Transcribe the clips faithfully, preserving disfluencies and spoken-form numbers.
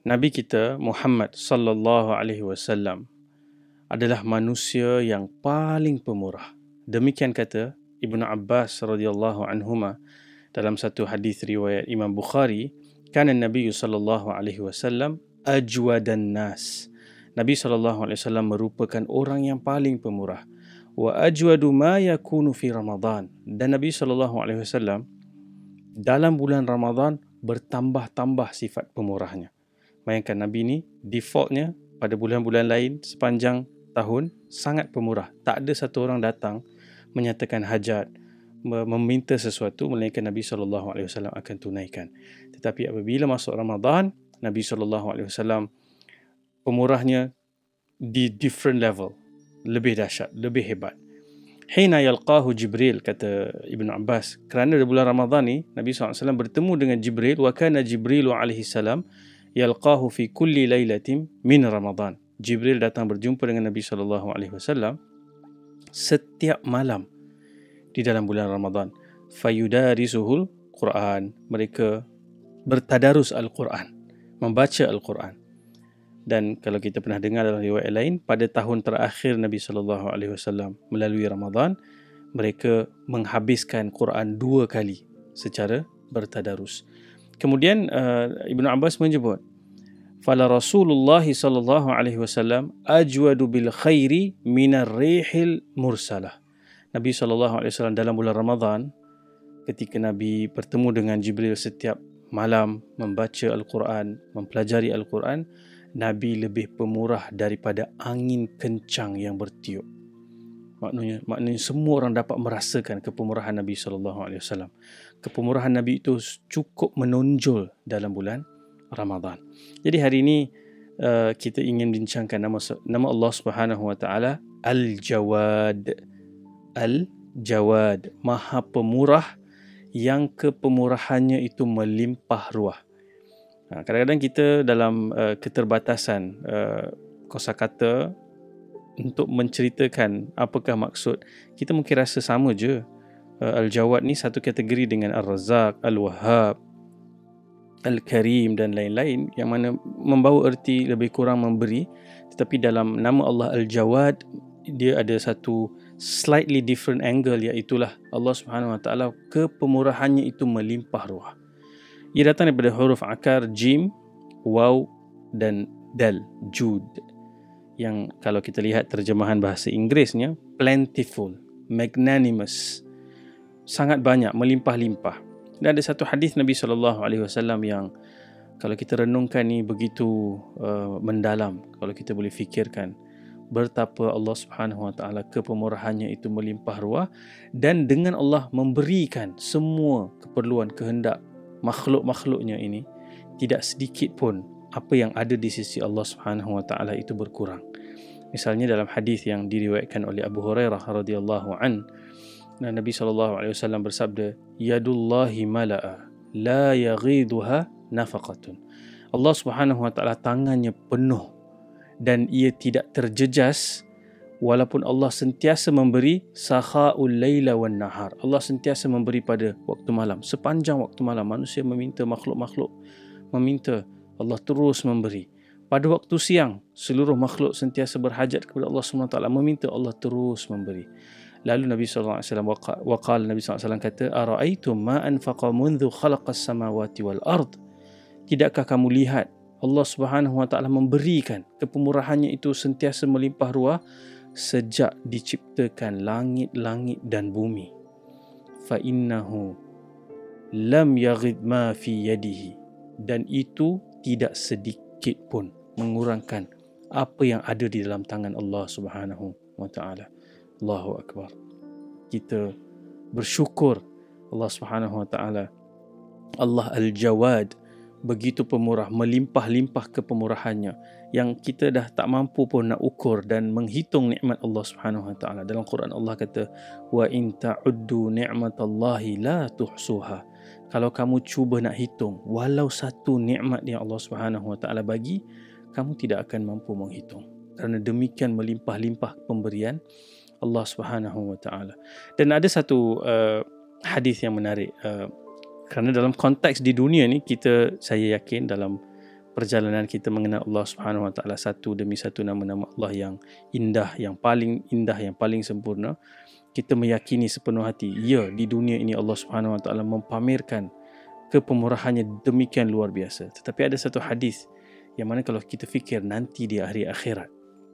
Nabi kita Muhammad sallallahu alaihi wasallam adalah manusia yang paling pemurah. Demikian kata Ibnu Abbas radhiyallahu anhuma dalam satu hadis riwayat Imam Bukhari, kana Nabi sallallahu alaihi wasallam ajwadan nas. Nabi sallallahu alaihi wasallam merupakan orang yang paling pemurah. Wa ajwadu ma yakunu fi Ramadan. Dan Nabi sallallahu alaihi wasallam dalam bulan Ramadan bertambah-tambah sifat pemurahnya. Bayangkan Nabi ni defaultnya pada bulan-bulan lain sepanjang tahun sangat pemurah. Tak ada satu orang datang menyatakan hajat, meminta sesuatu melainkan Nabi sallallahu alaihi wasallam akan tunaikan. Tetapi apabila masuk Ramadan, Nabi sallallahu alaihi wasallam pemurahnya di different level, lebih dahsyat, lebih hebat. Hina yalqahu Jibril, kata Ibn Abbas, kerana di bulan Ramadan ni Nabi sallallahu alaihi wasallam bertemu dengan Jibril. Wa kana Jibril alaihi salam yalqahu fi kulli lailatin min Ramadan. Jibril datang berjumpa dengan Nabi sallallahu alaihi wasallam setiap malam di dalam bulan Ramadan. Fayudarisuhul Quran. Mereka bertadarus Al-Quran, membaca Al-Quran. Dan kalau kita pernah dengar dalam riwayat lain, pada tahun terakhir Nabi sallallahu alaihi wasallam melalui Ramadan, mereka menghabiskan Quran dua kali secara bertadarus. Kemudian uh, Ibnu Abbas menyebut, fala Rasulullah sallallahu alaihi wasallam ajwadu bil khairi minar rihil mursalah. Nabi sallallahu alaihi wasallam dalam bulan Ramadan, ketika Nabi bertemu dengan Jibril setiap malam membaca Al-Quran, mempelajari Al-Quran, Nabi lebih pemurah daripada angin kencang yang bertiup. Maknanya, maknanya semua orang dapat merasakan kepemurahan Nabi sallallahu alaihi wasallam. Kepemurahan Nabi itu cukup menonjol dalam bulan Ramadan. Jadi hari ini uh, kita ingin bincangkan nama nama Allah Subhanahu wa taala Al-Jawad. Al-Jawad, Maha Pemurah yang kepemurahannya itu melimpah ruah. Ha, kadang-kadang kita dalam uh, keterbatasan uh, kosakata untuk menceritakan apakah maksud, kita mungkin rasa sama je. Uh, Al-Jawad ni satu kategori dengan Ar-Razzaq, Al-Wahhab, Al-Karim dan lain-lain, yang mana membawa erti lebih kurang memberi. Tetapi dalam nama Allah Al-Jawad, dia ada satu slightly different angle, iaitulah Allah Subhanahu Wa Taala kepemurahannya itu melimpah ruah. Ia datang daripada huruf akar jim, waw dan dal, jud, yang kalau kita lihat terjemahan bahasa Inggerisnya plentiful, magnanimous, sangat banyak, melimpah-limpah. Dan ada satu hadis Nabi sallallahu alaihi wasallam yang kalau kita renungkan ni begitu uh, mendalam, kalau kita boleh fikirkan betapa Allah Subhanahu Wa Taala kepemurahannya itu melimpah ruah, dan dengan Allah memberikan semua keperluan kehendak makhluk-makhluknya ini, tidak sedikit pun apa yang ada di sisi Allah Subhanahu Wa Taala itu berkurang. Misalnya dalam hadis yang diriwayatkan oleh Abu Hurairah radhiyallahu an, Nabi sallallahu alaihi wasallam bersabda, yadullahi mala'a la yaghiduha nafaqatun. Allah Subhanahu Wa Taala tangannya penuh dan ia tidak terjejas, walaupun Allah sentiasa memberi, sakha'ul laila wan nahar. Allah sentiasa memberi pada waktu malam, sepanjang waktu malam manusia meminta, makhluk-makhluk meminta, Allah terus memberi. Pada waktu siang, seluruh makhluk sentiasa berhajat kepada Allah subhanahu wa taala, meminta, Allah terus memberi. Lalu Nabi sallallahu alaihi wasallam waqala, Nabi sallallahu alaihi wasallam kata, ara'aitum ma anfaqa mundhu khalaqas samawati wal ard. Tidakkah kamu lihat Allah Subhanahu Wa Taala memberikan kepemurahannya itu sentiasa melimpah ruah sejak diciptakan langit-langit dan bumi. Fa innahu lam yaghid ma fi yadihi, dan itu tidak sedikit pun mengurangkan apa yang ada di dalam tangan Allah Subhanahu Wa Taala. Allahu akbar. Kita bersyukur Allah Subhanahu Wa Taala, Allah Al-Jawad, begitu pemurah, melimpah-limpah kepemurahannya yang kita dah tak mampu pun nak ukur dan menghitung nikmat Allah Subhanahu Wa Taala. Dalam Quran Allah kata, wa in ta'uddu ni'matallahi la tuhsuha. Kalau kamu cuba nak hitung walau satu nikmat yang Allah Subhanahu Wa Taala bagi, kamu tidak akan mampu menghitung. Kerana demikian melimpah-limpah pemberian Allah Subhanahu Wa Taala. Dan ada satu uh, hadis yang menarik, uh, kerana dalam konteks di dunia ni, kita, saya yakin dalam perjalanan kita mengenal Allah Subhanahu Wa Taala satu demi satu nama-nama Allah yang indah, yang paling indah, yang paling sempurna, kita meyakini sepenuh hati, ya, di dunia ini Allah Subhanahu Wa Taala mempamerkan kepemurahannya demikian luar biasa. Tetapi ada satu hadis yang mana kalau kita fikir nanti di hari akhirat,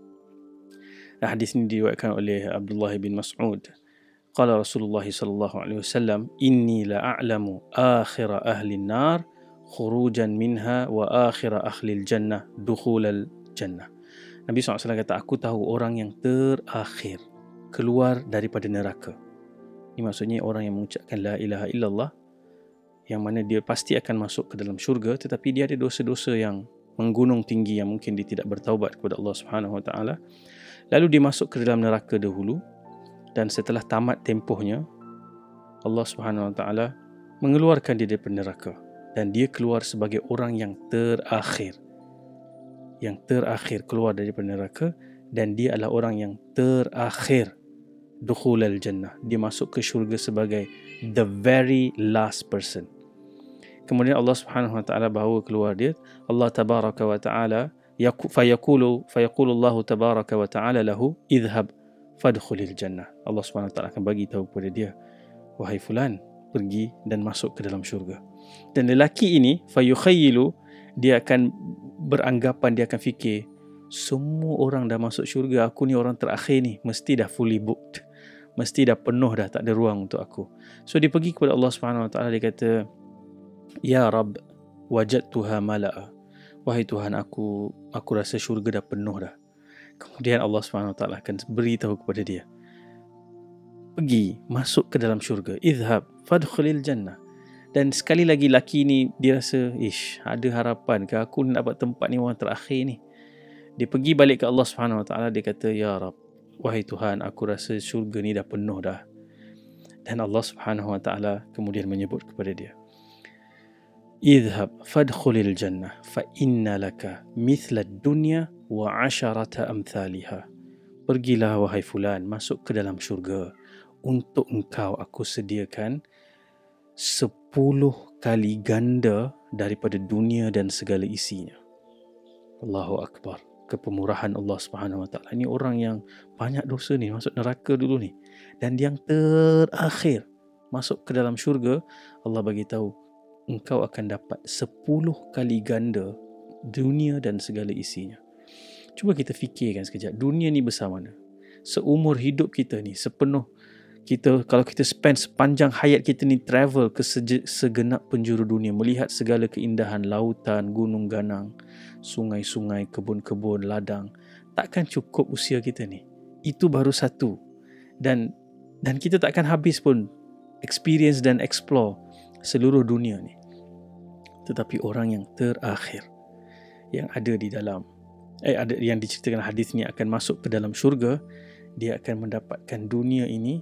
hadis ini diriwayatkan oleh Abdullah bin Mas'ud. Qala Rasulullah sallallahu alaihi wasallam, inni la a'lamu akhira ahli an-nar khurujan minha wa akhira ahli al-jannah dukhulal jannah. Nabi sallallahu alaihi wasallam kata, aku tahu orang yang terakhir keluar daripada neraka. Ini maksudnya orang yang mengucapkan la ilaha illallah, yang mana dia pasti akan masuk ke dalam syurga, tetapi dia ada dosa-dosa yang menggunung tinggi yang mungkin dia tidak bertaubat kepada Allah Subhanahu Wa Taala. Lalu dia masuk ke dalam neraka dahulu, dan setelah tamat tempohnya, Allah Subhanahu Wa Taala mengeluarkan dia daripada neraka, dan dia keluar sebagai orang yang terakhir. Yang terakhir keluar daripada neraka, dan dia adalah orang yang terakhir dukhulal jannah. Dia masuk ke syurga sebagai the very last person. Kemudian Allah Subhanahu Wa Taala bawa keluar dia. Allah Tabaraka Wa Taala fayaqulu fayaqulu Allah Tabaraka Wa Taala lahu idhhab fadkhulil jannah. Allah Subhanahu Wa Taala akan bagi tahu kepada dia, wahai fulan, pergi dan masuk ke dalam syurga. Dan lelaki ini fayukhayyilu, dia akan beranggapan, dia akan fikir, semua orang dah masuk syurga, aku ni orang terakhir ni, mesti dah fully booked, mesti dah penuh dah, tak ada ruang untuk aku. So dia pergi kepada Allah Subhanahu Wa Taala, dia kata, ya Rabb, wajadtuha mala'a, wahai Tuhan, aku aku rasa syurga dah penuh dah. Kemudian Allah Subhanahu Wa Taala akan beritahu kepada dia, pergi, masuk ke dalam syurga, idhhab fadkhulil jannah. Dan sekali lagi laki ni dia rasa, ish, ada harapan ke aku nak dapat tempat ni, orang terakhir ni. Dia pergi balik ke Allah Subhanahu Wa Taala, dia kata, ya Rabb, wahai Tuhan, aku rasa syurga ni dah penuh dah. Dan Allah Subhanahu Wa Taala kemudian menyebut kepada dia, idhhab fadkhulil jannah fa inna laka mithla dunya wa asharata amthaliha. Pergilah wahai fulan, masuk ke dalam syurga. Untuk engkau aku sediakan sepuluh kali ganda daripada dunia dan segala isinya. Allahu Akbar. Kepemurahan Allah Subhanahu Wa Taala. Ini orang yang banyak dosa ni, masuk neraka dulu ni, dan yang terakhir masuk ke dalam syurga, Allah bagi tahu, engkau akan dapat sepuluh kali ganda dunia dan segala isinya. Cuba kita fikirkan sekejap, dunia ni besar mana? Seumur hidup kita ni, sepenuh kita, kalau kita spend sepanjang hayat kita ni travel ke segenap penjuru dunia, melihat segala keindahan lautan, gunung ganang, sungai-sungai, kebun-kebun, ladang, takkan cukup usia kita ni. Itu baru satu. Dan dan kita takkan habis pun experience dan explore seluruh dunia ni. Tetapi orang yang terakhir, yang ada di dalam eh ada yang diceritakan hadis ni akan masuk ke dalam syurga, dia akan mendapatkan dunia ini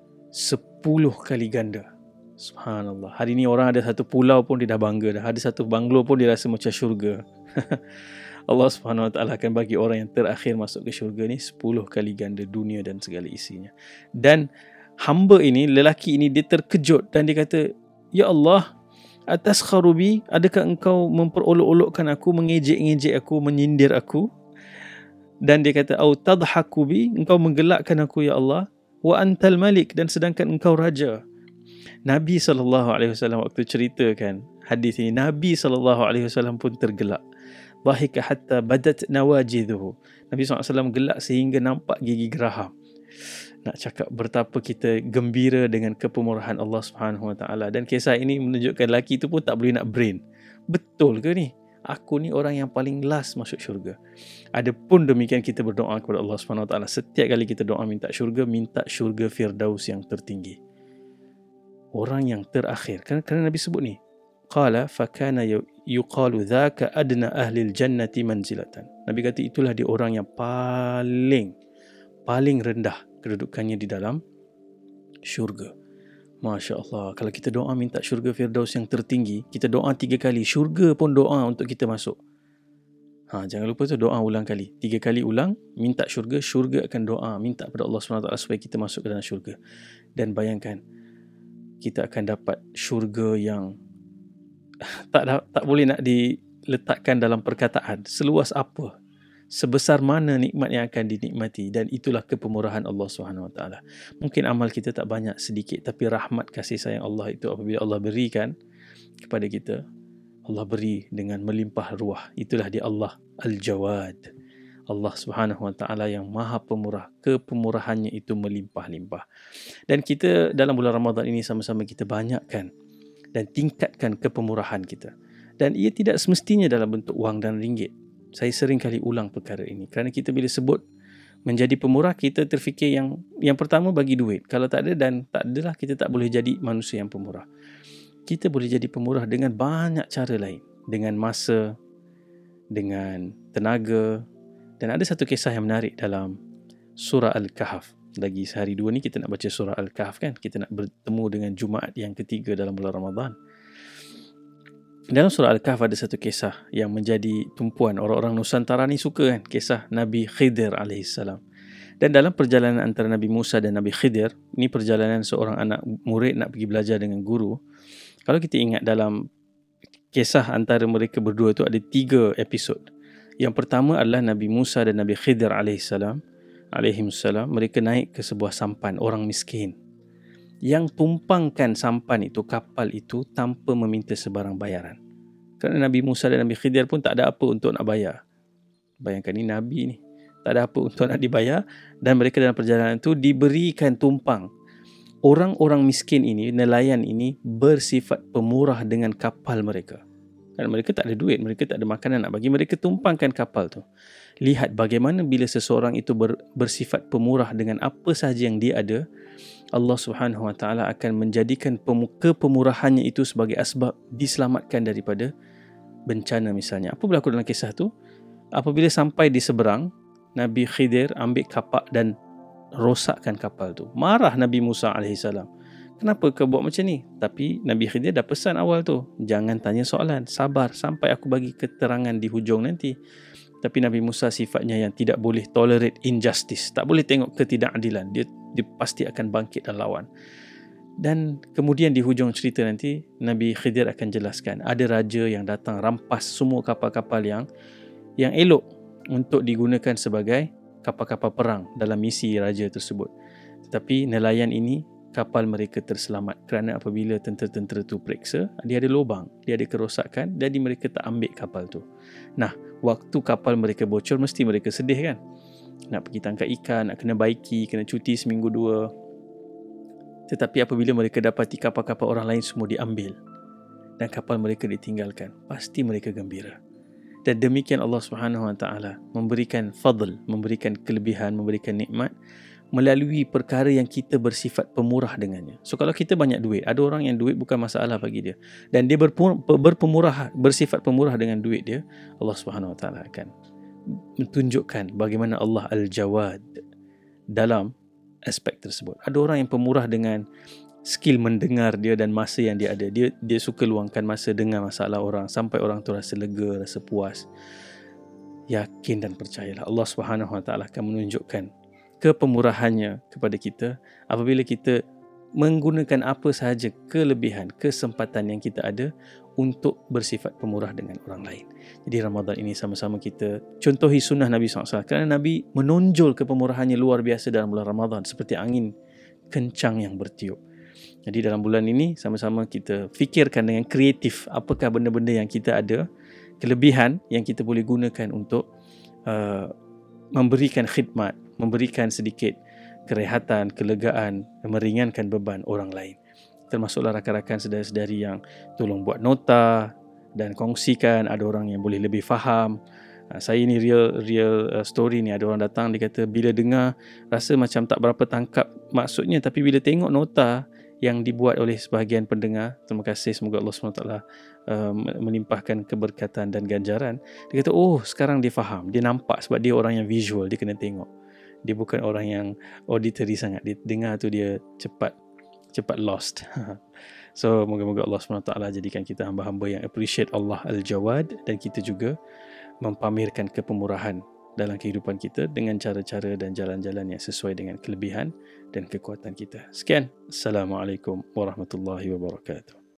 sepuluh kali ganda. Subhanallah. Hari ni orang ada satu pulau pun dia dah bangga dah. Ada satu banglo pun dia rasa macam syurga. Allah Subhanahu Wa Taala akan bagi orang yang terakhir masuk ke syurga ni sepuluh kali ganda dunia dan segala isinya. Dan hamba ini, lelaki ini, dia terkejut dan dia kata, ya Allah, atas kharubi, adakah engkau memperolok-olokkan aku, mengejek-ngejek aku, menyindir aku? Dan dia kata, au tadhaku bi, engkau menggelakkan aku ya Allah, wa antal malik, dan sedangkan engkau raja. Nabi sallallahu alaihi wasallam waktu ceritakan hadis ini, Nabi sallallahu alaihi wasallam pun tergelak. Dhahika hatta badat nawajidhu. Nabi sallallahu alaihi wasallam gelak sehingga nampak gigi geraham. Nak cakap betapa kita gembira dengan kepemurahan Allah Subhanahu Wa Taala. Dan kisah ini menunjukkan lelaki itu pun tak boleh nak brain. Betul ke ni? Aku ni orang yang paling last masuk syurga. Adapun demikian, kita berdoa kepada Allah Subhanahu Wa Taala. Setiap kali kita doa minta syurga, minta syurga Firdaus yang tertinggi. Orang yang terakhir. Kerana, kerana Nabi sebut ni, qala fakana yuqalu dhaka adna ahli al-jannati manzilatan. Nabi kata itulah dia orang yang paling paling rendah kedudukannya di dalam syurga. Masya Allah. Kalau kita doa minta syurga Firdaus yang tertinggi, kita doa tiga kali, syurga pun doa untuk kita masuk. Ha, jangan lupa tu, doa ulang kali. Tiga kali ulang, minta syurga, syurga akan doa, minta kepada Allah subhanahu wa taala supaya kita masuk ke dalam syurga. Dan bayangkan, kita akan dapat syurga yang tak tak boleh nak di letakkan dalam perkataan, seluas apa, sebesar mana nikmat yang akan dinikmati, dan itulah kepemurahan Allah Subhanahu Wa Taala. Mungkin amal kita tak banyak, sedikit, tapi rahmat kasih sayang Allah itu apabila Allah berikan kepada kita, Allah beri dengan melimpah ruah. Itulah dia Allah Al-Jawad. Allah Subhanahu Wa Taala yang Maha Pemurah, kepemurahannya itu melimpah-limpah. Dan kita dalam bulan Ramadan ini sama-sama kita banyakkan dan tingkatkan kepemurahan kita. Dan ia tidak semestinya dalam bentuk wang dan ringgit. Saya sering kali ulang perkara ini kerana kita bila sebut menjadi pemurah, kita terfikir yang yang pertama bagi duit. Kalau tak ada dan tak adalah, kita tak boleh jadi manusia yang pemurah. Kita boleh jadi pemurah dengan banyak cara lain, dengan masa, dengan tenaga. Dan ada satu kisah yang menarik dalam surah Al-Kahf. Lagi sehari dua ni kita nak baca surah Al-Kahf kan. Kita nak bertemu dengan Jumaat yang ketiga dalam bulan Ramadan. Dalam surah Al-Kahf ada satu kisah yang menjadi tumpuan. Orang-orang Nusantara ni suka kan, kisah Nabi Khidir alaihissalam. Dan dalam perjalanan antara Nabi Musa dan Nabi Khidir, ini perjalanan seorang anak murid nak pergi belajar dengan guru. Kalau kita ingat dalam kisah antara mereka berdua tu ada tiga episod. Yang pertama adalah Nabi Musa dan Nabi Khidir alaihissalam, alaihissalam, mereka naik ke sebuah sampan orang miskin yang tumpangkan sampan itu, kapal itu, tanpa meminta sebarang bayaran. Kerana Nabi Musa dan Nabi Khidir pun tak ada apa untuk nak bayar. Bayangkan ni Nabi ni, tak ada apa untuk nak dibayar, dan mereka dalam perjalanan itu diberikan tumpang. Orang-orang miskin ini, nelayan ini, bersifat pemurah dengan kapal mereka. Kerana mereka tak ada duit, mereka tak ada makanan nak bagi, mereka tumpangkan kapal tu. Lihat bagaimana bila seseorang itu ber, bersifat pemurah dengan apa sahaja yang dia ada, Allah Subhanahu Wa Taala akan menjadikan kepemurahannya itu sebagai asbab diselamatkan daripada bencana misalnya. Apa berlaku dalam kisah tu? Apabila sampai di seberang, Nabi Khidir ambil kapak dan rosakkan kapal tu. Marah Nabi Musa alaihissalam. Kenapa kau buat macam ni? Tapi Nabi Khidir dah pesan awal tu, jangan tanya soalan, sabar sampai aku bagi keterangan di hujung nanti. Tapi Nabi Musa sifatnya yang tidak boleh tolerate injustice, tak boleh tengok ketidakadilan. Dia, dia pasti akan bangkit dan lawan. Dan kemudian di hujung cerita nanti, Nabi Khidir akan jelaskan, ada raja yang datang rampas semua kapal-kapal yang yang elok untuk digunakan sebagai kapal-kapal perang dalam misi raja tersebut. Tetapi nelayan ini, kapal mereka terselamat kerana apabila tentera-tentera tu periksa, dia ada lubang, dia ada kerosakan, jadi mereka tak ambil kapal tu. Nah, waktu kapal mereka bocor, mesti mereka sedih kan? Nak pergi tangkap ikan, nak kena baiki, kena cuti seminggu dua. Tetapi apabila mereka dapati kapal-kapal orang lain semua diambil dan kapal mereka ditinggalkan, pasti mereka gembira. Dan demikian Allah Subhanahu Wa Taala memberikan fadl, memberikan kelebihan, memberikan nikmat melalui perkara yang kita bersifat pemurah dengannya. So kalau kita banyak duit, ada orang yang duit bukan masalah bagi dia, dan dia berpemurah, bersifat pemurah dengan duit dia, Allah Subhanahu Wa Taala akan menunjukkan bagaimana Allah Al-Jawad dalam aspek tersebut. Ada orang yang pemurah dengan skill mendengar dia dan masa yang dia ada. Dia dia suka luangkan masa dengar masalah orang sampai orang tu rasa lega, rasa puas. Yakin dan percayalah, Allah Subhanahu Wa Taala akan menunjukkan kepemurahannya kepada kita apabila kita menggunakan apa sahaja kelebihan, kesempatan yang kita ada untuk bersifat pemurah dengan orang lain. Jadi Ramadan ini sama-sama kita contohi sunnah Nabi sallallahu alaihi wasallam, kerana Nabi menonjol kepemurahannya luar biasa dalam bulan Ramadan seperti angin kencang yang bertiup. Jadi dalam bulan ini sama-sama kita fikirkan dengan kreatif apakah benda-benda yang kita ada, kelebihan yang kita boleh gunakan untuk uh, memberikan khidmat, memberikan sedikit kerehatan, kelegaan, meringankan beban orang lain. Termasuklah rakan-rakan saudara-saudari yang tolong buat nota dan kongsikan. Ada orang yang boleh lebih faham. Saya ni real real story ni. Ada orang datang, dia kata bila dengar rasa macam tak berapa tangkap maksudnya, tapi bila tengok nota yang dibuat oleh sebahagian pendengar, terima kasih, semoga Allah subhanahu wa taala uh, melimpahkan keberkatan dan ganjaran. Dia kata, oh sekarang dia faham, dia nampak, sebab dia orang yang visual, dia kena tengok. Dia bukan orang yang auditory sangat, dia dengar tu dia cepat cepat lost. So moga-moga Allah subhanahu wa taala jadikan kita hamba-hamba yang appreciate Allah Al-Jawad, dan kita juga mempamerkan kepemurahan dalam kehidupan kita dengan cara-cara dan jalan-jalan yang sesuai dengan kelebihan dan kekuatan kita. Sekian. Assalamualaikum warahmatullahi wabarakatuh.